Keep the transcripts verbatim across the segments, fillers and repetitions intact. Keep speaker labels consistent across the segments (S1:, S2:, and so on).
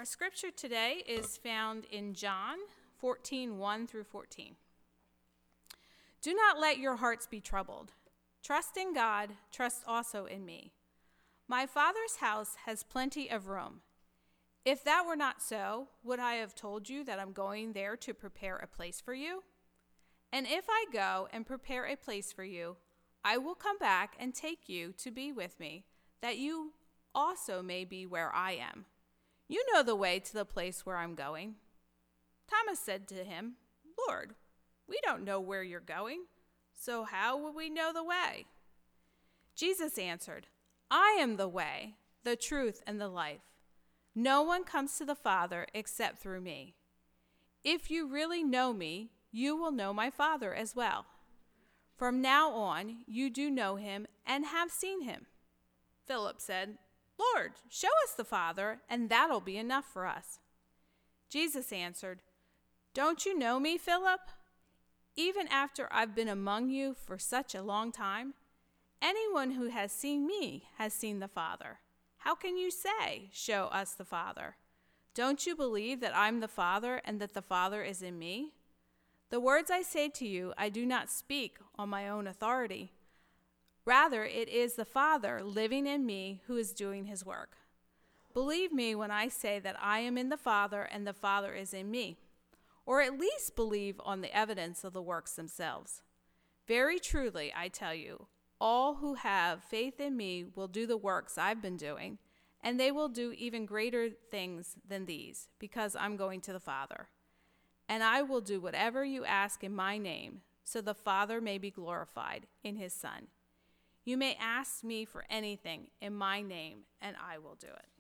S1: Our scripture today is found in John fourteen, one through fourteen. Do not let your hearts be troubled. Trust in God, trust also in me. My Father's house has plenty of room. If that were not so, would I have told you that I'm going there to prepare a place for you? And if I go and prepare a place for you, I will come back and take you to be with me, that you also may be where I am. You know the way to the place where I'm going. Thomas said to him, Lord, we don't know where you're going, so how would we know the way? Jesus answered, I am the way, the truth, and the life. No one comes to the Father except through me. If you really know me, you will know my Father as well. From now on, you do know him and have seen him. Philip said, Lord, show us the Father, and that'll be enough for us. Jesus answered, Don't you know me, Philip? Even after I've been among you for such a long time, anyone who has seen me has seen the Father. How can you say, show us the Father? Don't you believe that I'm the Father and that the Father is in me? The words I say to you, I do not speak on my own authority. Rather, it is the Father living in me who is doing his work. Believe me when I say that I am in the Father and the Father is in me, or at least believe on the evidence of the works themselves. Very truly, I tell you, all who have faith in me will do the works I've been doing, and they will do even greater things than these, because I'm going to the Father. And I will do whatever you ask in my name, so the Father may be glorified in his Son. You may ask me for anything in my name, and I will do it.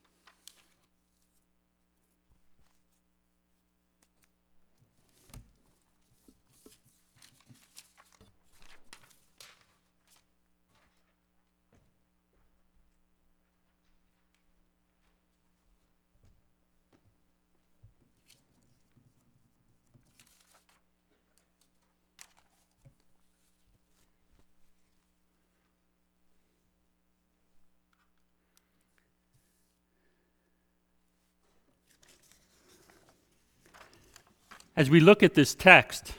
S2: As we look at this text,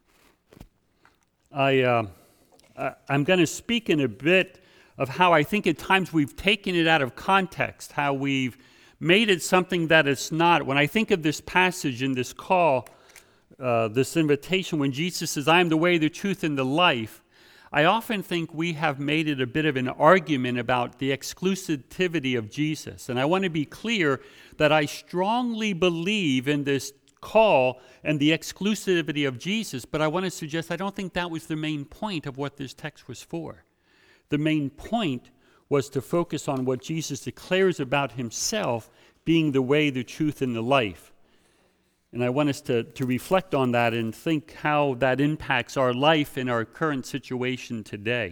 S2: I, uh, I'm going to speak in a bit of how I think at times we've taken it out of context, how we've made it something that it's not. When I think of this passage and this call, uh, this invitation, when Jesus says, I am the way, the truth, and the life, I often think we have made it a bit of an argument about the exclusivity of Jesus. And I want to be clear that I strongly believe in this call and the exclusivity of Jesus, but I want to suggest I don't think that was the main point of what this text was for. The main point was to focus on what Jesus declares about himself being the way, the truth, and the life. And I want us to, to reflect on that and think how that impacts our life in our current situation today.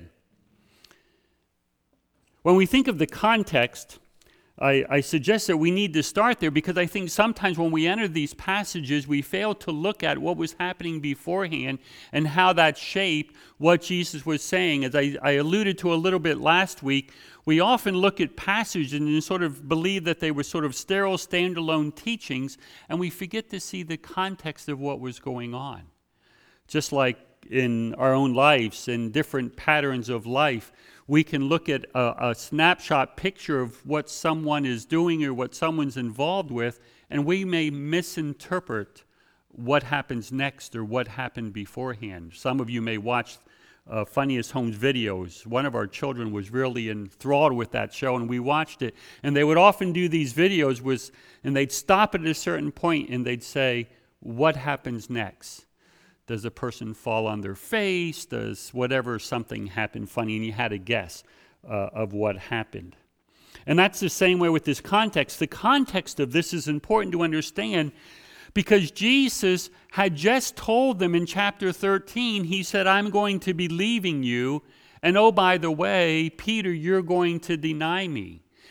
S2: When we think of the context, I, I suggest that we need to start there because I think sometimes when we enter these passages, we fail to look at what was happening beforehand and how that shaped what Jesus was saying. As I, I alluded to a little bit last week, we often look at passages and sort of believe that they were sort of sterile, standalone teachings, and we forget to see the context of what was going on. Just like in our own lives and different patterns of life, we can look at a, a snapshot picture of what someone is doing or what someone's involved with, and we may misinterpret what happens next or what happened beforehand. Some of you may watch uh, Funniest Homes videos. One of our children was really enthralled with that show, and we watched it. And they would often do these videos, was, and they'd stop at a certain point, and they'd say, what happens next? Does a person fall on their face? Does whatever, something happen funny? And you had a guess uh, of what happened. And that's the same way with this context. The context of this is important to understand because Jesus had just told them in chapter thirteen, he said, I'm going to be leaving you. And oh, by the way, Peter, you're going to deny me.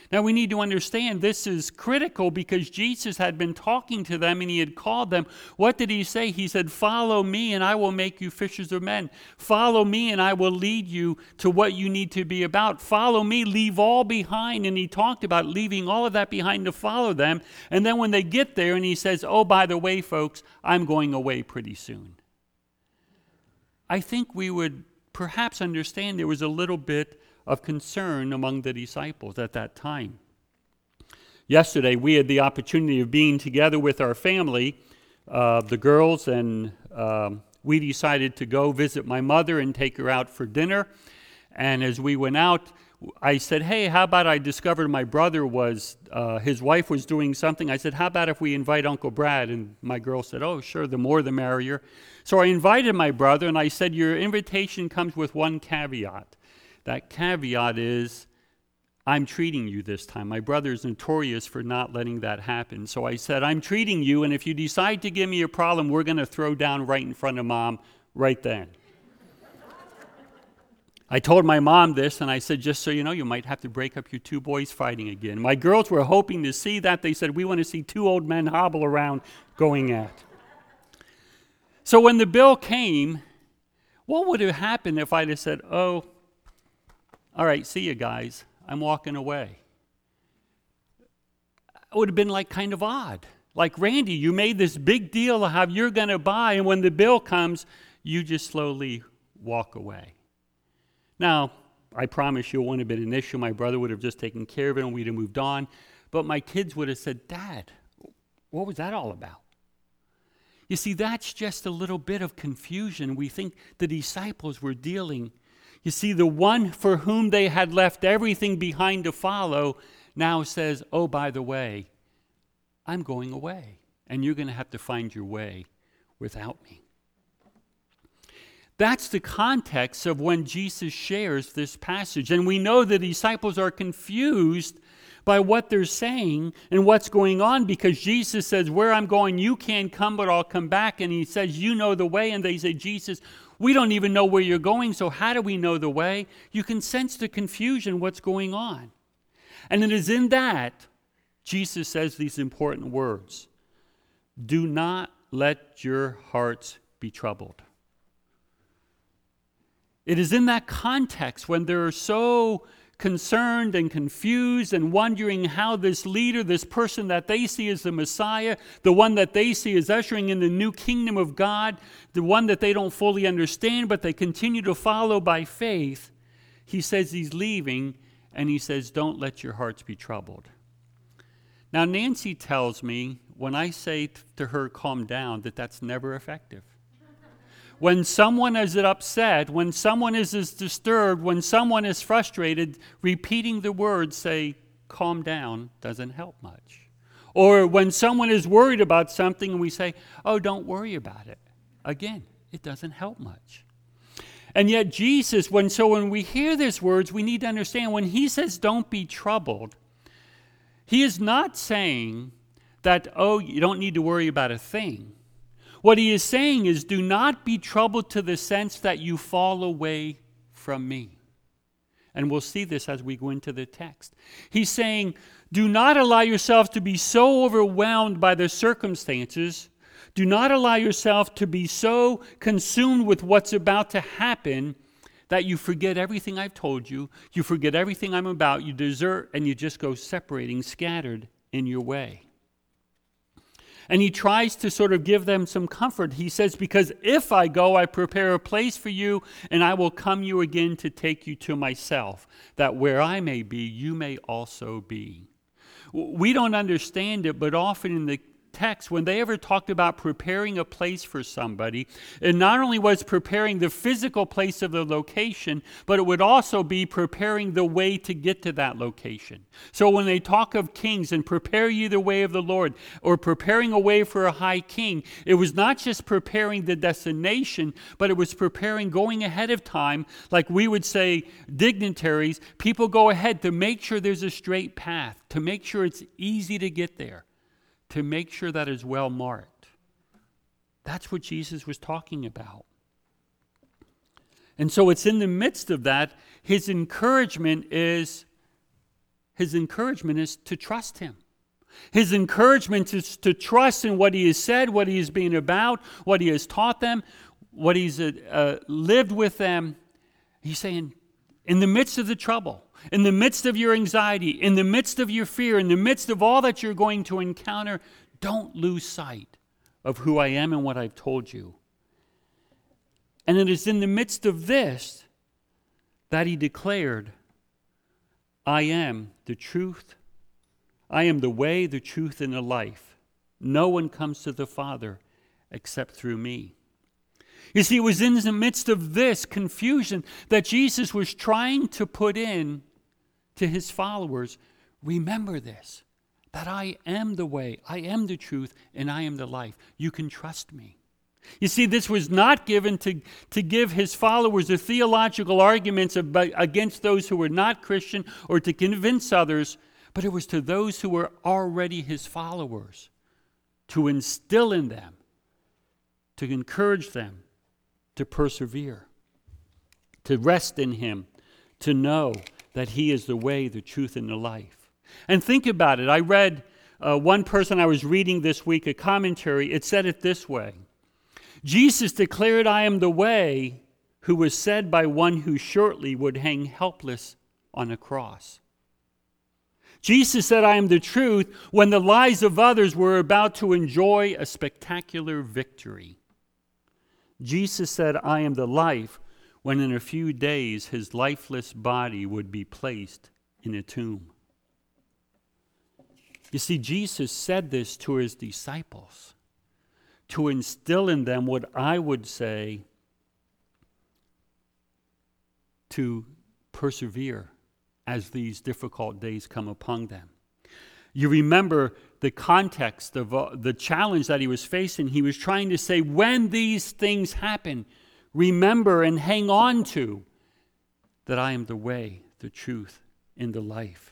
S2: Now we need to understand this is critical because Jesus had been talking to them and he had called them. What did he say? He said, follow me and I will make you fishers of men. Follow me and I will lead you to what you need to be about. Follow me, leave all behind. And he talked about leaving all of that behind to follow them. And then when they get there and he says, oh, by the way, folks, I'm going away pretty soon. I think we would perhaps understand there was a little bit of concern among the disciples at that time. Yesterday, we had the opportunity of being together with our family, uh, the girls, and um, we decided to go visit my mother and take her out for dinner. And as we went out, I said, hey, how about I discovered my brother was, uh, his wife was doing something. I said, how about if we invite Uncle Brad? And my girl said, oh, sure, the more the merrier. So I invited my brother, and I said, your invitation comes with one caveat. That caveat is, I'm treating you this time. My brother is notorious for not letting that happen. So I said, I'm treating you, and if you decide to give me a problem, we're going to throw down right in front of Mom right then. I told my mom this, and I said, just so you know, you might have to break up your two boys fighting again. My girls were hoping to see that. They said, we want to see two old men hobble around going at. So when the bill came, what would have happened if I'd have said, oh, all right, see you guys, I'm walking away? It would have been like kind of odd. Like, Randy, you made this big deal of how you're going to buy, and when the bill comes, you just slowly walk away. Now, I promise you it wouldn't have been an issue. My brother would have just taken care of it and we'd have moved on. But my kids would have said, Dad, what was that all about? You see, that's just a little bit of confusion. We think the disciples were dealing. You see, the one for whom they had left everything behind to follow now says, oh, by the way, I'm going away, and you're going to have to find your way without me. That's the context of when Jesus shares this passage. And we know the disciples are confused by what they're saying and what's going on because Jesus says, where I'm going, you can't come, but I'll come back. And he says, you know the way. And they say, Jesus, we don't even know where you're going, so how do we know the way? You can sense the confusion, what's going on. And it is in that Jesus says these important words. Do not let your hearts be troubled. It is in that context when they're so concerned and confused and wondering how this leader, this person that they see as the Messiah, the one that they see as ushering in the new kingdom of God, the one that they don't fully understand but they continue to follow by faith, he says he's leaving and he says, don't let your hearts be troubled. Now, Nancy tells me when I say to her, calm down, that that's never effective. When someone is upset, when someone is disturbed, when someone is frustrated, repeating the words, say, calm down, doesn't help much. Or when someone is worried about something and we say, oh, don't worry about it. Again, it doesn't help much. And yet Jesus, when so when we hear these words, we need to understand when he says don't be troubled, he is not saying that, oh, you don't need to worry about a thing. What he is saying is, do not be troubled to the sense that you fall away from me. And we'll see this as we go into the text. He's saying, do not allow yourself to be so overwhelmed by the circumstances. Do not allow yourself to be so consumed with what's about to happen that you forget everything I've told you, you forget everything I'm about, you desert, and you just go separating, scattered in your way. And he tries to sort of give them some comfort. He says, because if I go, I prepare a place for you, and I will come you again to take you to myself, that where I may be, you may also be. We don't understand it, but often in the text, when they ever talked about preparing a place for somebody, it not only was preparing the physical place of the location, but it would also be preparing the way to get to that location. So when they talk of kings and prepare ye the way of the Lord, or preparing a way for a high king, it was not just preparing the destination, but it was preparing going ahead of time, like we would say dignitaries, people go ahead to make sure there's a straight path, to make sure it's easy to get there, to make sure that is well marked. That's what Jesus was talking about. And so it's in the midst of that, his encouragement is, his encouragement is to trust him. His encouragement is to trust in what he has said, what he has been about, what he has taught them, what he's uh, uh, lived with them. He's saying, in the midst of the trouble, in the midst of your anxiety, in the midst of your fear, in the midst of all that you're going to encounter, don't lose sight of who I am and what I've told you. And it is in the midst of this that he declared, I am the truth. I am the way, the truth, and the life. No one comes to the Father except through me. You see, it was in the midst of this confusion that Jesus was trying to put in to his followers, remember this, that I am the way, I am the truth, and I am the life. You can trust me. You see, this was not given to, to give his followers the theological arguments about, against those who were not Christian or to convince others, but it was to those who were already his followers, to instill in them, to encourage them to persevere, to rest in him, to know that he is the way, the truth, and the life. And think about it. I read uh, one person I was reading this week, a commentary. It said it this way. Jesus declared, I am the way, who was said by one who shortly would hang helpless on a cross. Jesus said, I am the truth, when the lies of others were about to enjoy a spectacular victory. Jesus said, I am the life, when in a few days his lifeless body would be placed in a tomb. You see, Jesus said this to his disciples to instill in them what I would say to persevere as these difficult days come upon them. You remember the context of uh, the challenge that he was facing. He was trying to say, when these things happen, remember and hang on to that I am the way, the truth, and the life.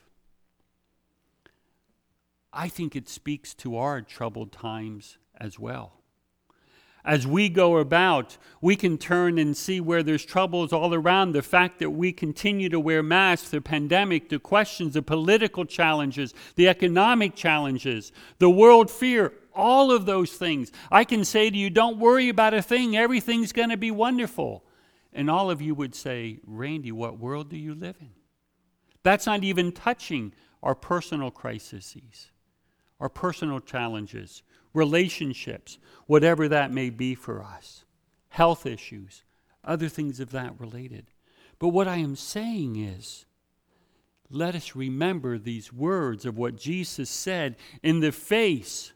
S2: I think it speaks to our troubled times as well. As we go about, we can turn and see where there's troubles all around. The fact that we continue to wear masks, the pandemic, the questions, the political challenges, the economic challenges, the world fear, all of those things. I can say to you, don't worry about a thing. Everything's going to be wonderful. And all of you would say, Randy, what world do you live in? That's not even touching our personal crises, our personal challenges, relationships, whatever that may be for us, health issues, other things of that related. But what I am saying is, let us remember these words of what Jesus said in the face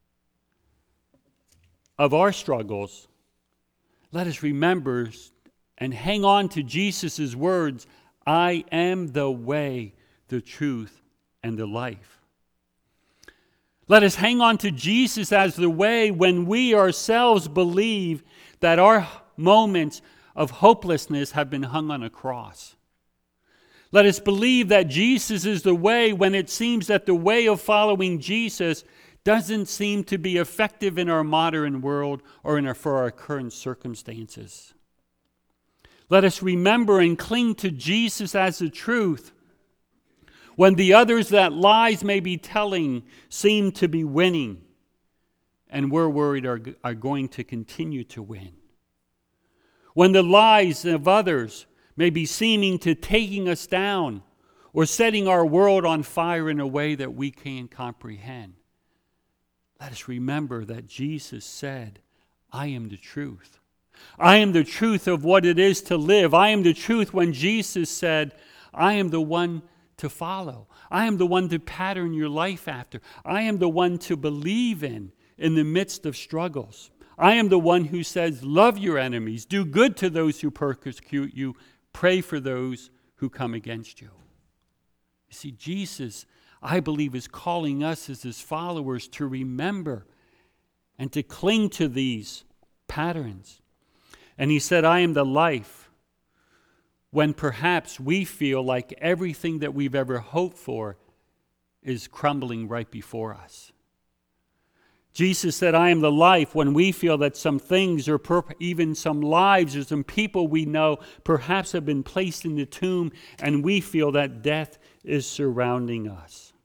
S2: of our struggles. Let us remember and hang on to Jesus' words, I am the way, the truth, and the life. Let us hang on to Jesus as the way when we ourselves believe that our moments of hopelessness have been hung on a cross. Let us believe that Jesus is the way when it seems that the way of following Jesus doesn't seem to be effective in our modern world or in our, for our current circumstances. Let us remember and cling to Jesus as the truth when the others that lies may be telling seem to be winning, and we're worried are, are going to continue to win. When the lies of others may be seeming to taking us down or setting our world on fire in a way that we can't comprehend. Let us remember that Jesus said, I am the truth. I am the truth of what it is to live. I am the truth when Jesus said, I am the one to follow. I am the one to pattern your life after. I am the one to believe in in the midst of struggles. I am the one who says, love your enemies, do good to those who persecute you, pray for those who come against you. You see, Jesus, I believe, is calling us as his followers to remember and to cling to these patterns. And he said, I am the life, when perhaps we feel like everything that we've ever hoped for is crumbling right before us. Jesus said, I am the life, when we feel that some things or per- even some lives or some people we know perhaps have been placed in the tomb, and we feel that death is surrounding us.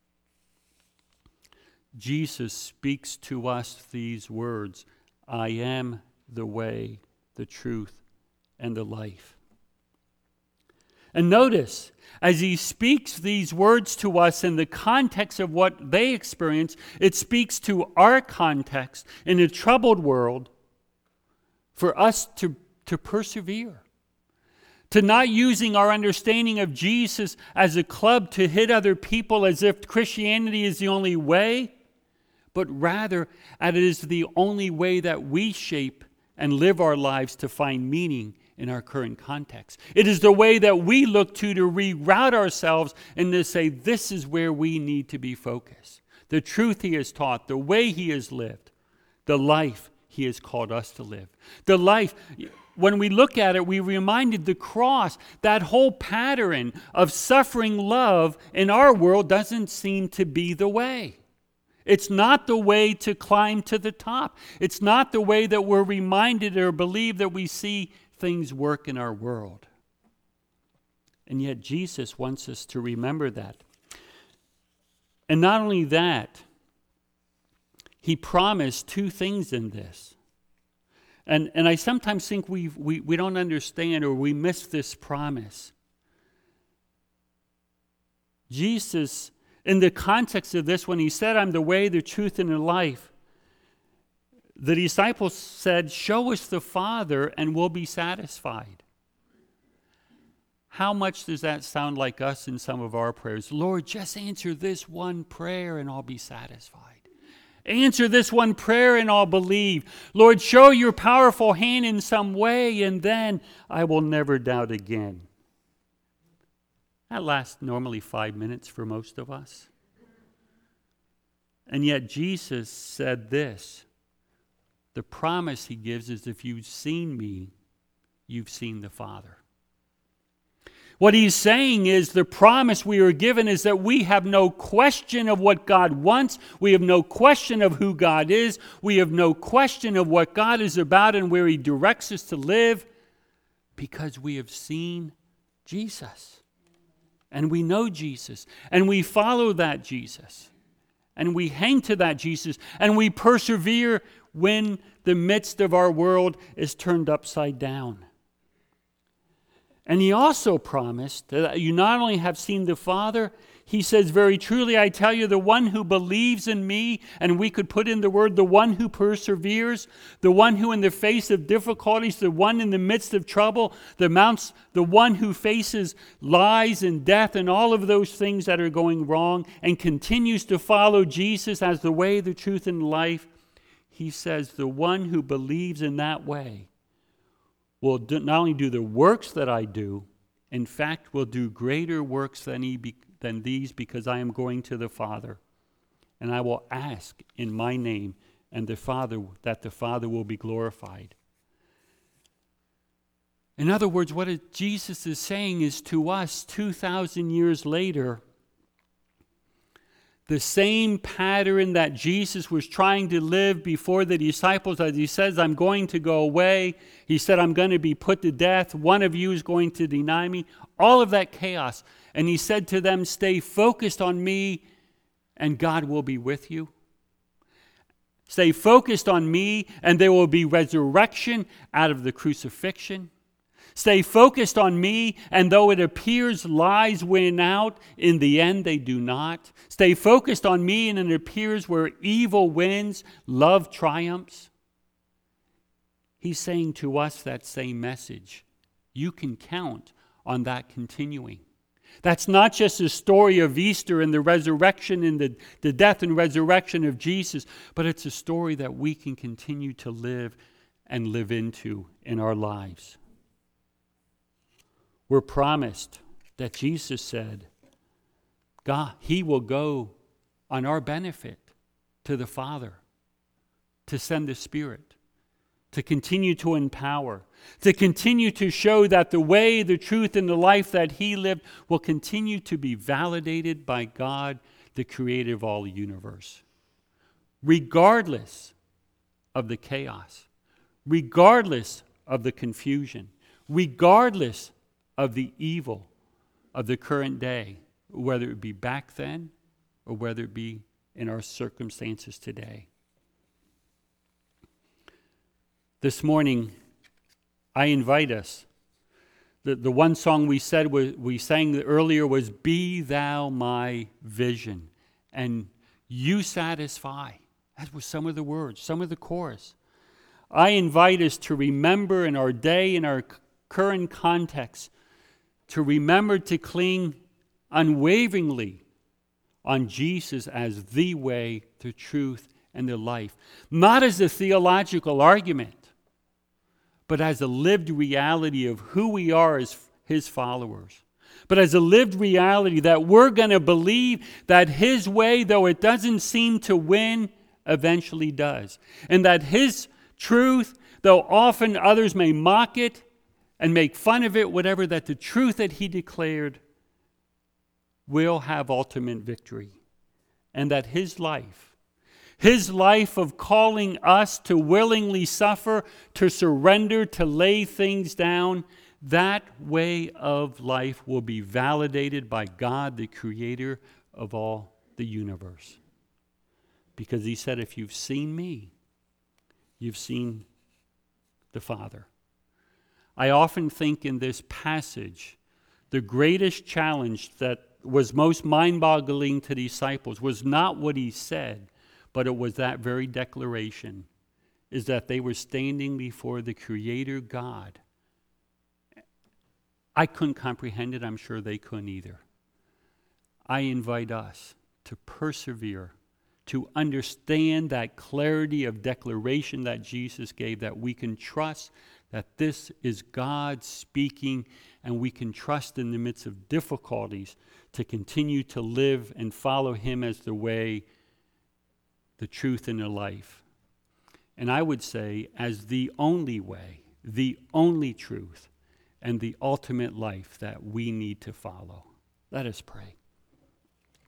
S2: Jesus speaks to us these words, I am the way, the truth, and the life. And notice, as he speaks these words to us in the context of what they experience, it speaks to our context in a troubled world for us to, to persevere. To not using our understanding of Jesus as a club to hit other people as if Christianity is the only way, but rather that it is the only way that we shape and live our lives to find meaning in our current context. It is the way that we look to to reroute ourselves and to say, this is where we need to be focused. The truth he has taught, the way he has lived, the life he has called us to live. The life, when we look at it, we reminded the cross, that whole pattern of suffering love in our world doesn't seem to be the way. It's not the way to climb to the top. It's not the way that we're reminded or believe that we see things work in our world. And yet Jesus wants us to remember that. And not only that, he promised two things in this. And, and I sometimes think we we we don't understand or we miss this promise. Jesus, in the context of this, when he said, I'm the way, the truth, and the life, the disciples said, show us the Father and we'll be satisfied. How much does that sound like us in some of our prayers? Lord, just answer this one prayer and I'll be satisfied. Answer this one prayer and I'll believe. Lord, show your powerful hand in some way and then I will never doubt again. That lasts normally five minutes for most of us. And yet Jesus said this. The promise he gives is, if you've seen me, you've seen the Father. What he's saying is the promise we are given is that we have no question of what God wants. We have no question of who God is. We have no question of what God is about and where he directs us to live, because we have seen Jesus. And we know Jesus. And we follow that Jesus. And we hang to that Jesus. And we persevere when the midst of our world is turned upside down. And he also promised that you not only have seen the Father, he says, very truly, I tell you, the one who believes in me, and we could put in the word, the one who perseveres, the one who in the face of difficulties, the one in the midst of trouble, the, mounts, the one who faces lies and death and all of those things that are going wrong and continues to follow Jesus as the way, the truth, and life, he says, the one who believes in that way will do, not only do the works that I do, in fact, will do greater works than, he be, than these, because I am going to the Father. And I will ask in my name, and the Father, that the Father will be glorified. In other words, what it, Jesus is saying is to us two thousand years later, the same pattern that Jesus was trying to live before the disciples, as he says, I'm going to go away. He said, I'm going to be put to death. One of you is going to deny me. All of that chaos. And he said to them, stay focused on me and God will be with you. Stay focused on me and there will be resurrection out of the crucifixion. Stay focused on me, and though it appears lies win out, in the end they do not. Stay focused on me, and it appears where evil wins, love triumphs. He's saying to us that same message. You can count on that continuing. That's not just the story of Easter and the resurrection and the, the death and resurrection of Jesus, but it's a story that we can continue to live and live into in our lives. We're promised that Jesus said, God, he will go on our benefit to the Father, to send the Spirit, to continue to empower, to continue to show that the way, the truth, and the life that he lived will continue to be validated by God, the creator of all the universe. Regardless of the chaos, regardless of the confusion, regardless of the evil of the current day, whether it be back then or whether it be in our circumstances today. This morning, I invite us. The, the one song we said was, we sang earlier was "Be Thou My Vision," and you satisfy. That was some of the words, some of the chorus. I invite us to remember in our day, in our c- current context, to remember to cling unwaveringly on Jesus as the way, the truth, and the life. Not as a theological argument, but as a lived reality of who we are as his followers. But as a lived reality that we're going to believe that his way, though it doesn't seem to win, eventually does. And that his truth, though often others may mock it and make fun of it, whatever, that the truth that he declared will have ultimate victory. And that his life, his life of calling us to willingly suffer, to surrender, to lay things down, that way of life will be validated by God, the creator of all the universe. Because he said, if you've seen me, you've seen the Father. I often think in this passage, the greatest challenge that was most mind-boggling to the disciples was not what he said, but it was that very declaration, is that they were standing before the Creator God. I couldn't comprehend it. I'm sure they couldn't either. I invite us to persevere, to understand that clarity of declaration that Jesus gave, that we can trust that this is God speaking, and we can trust in the midst of difficulties to continue to live and follow him as the way, the truth, and the life. And I would say as the only way, the only truth, and the ultimate life that we need to follow. Let us pray.